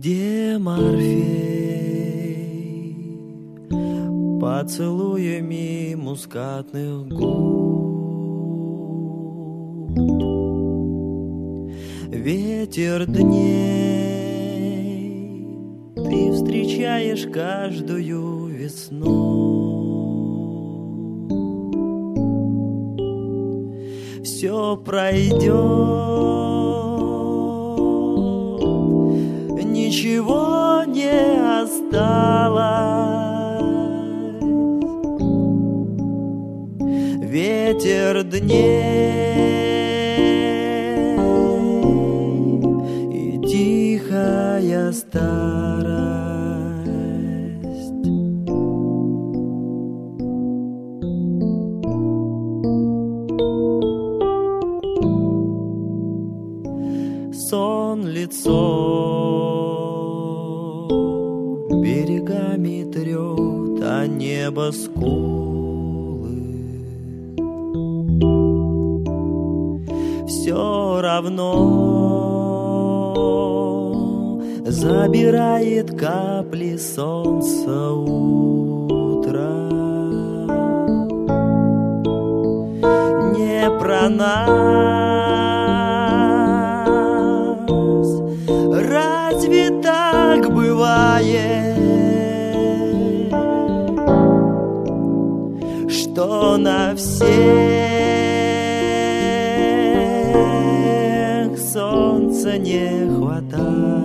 Где Морфей поцелуями мускатных губ? Ветер дней ты встречаешь каждую весну. Все пройдет, ничего не осталось. Ветер дней и тихая старость. Сон лицо берегами трет, а небо скулы. Все равно забирает капли солнца утра. Не про нас, разве так бывает, что на всех солнца не хватает?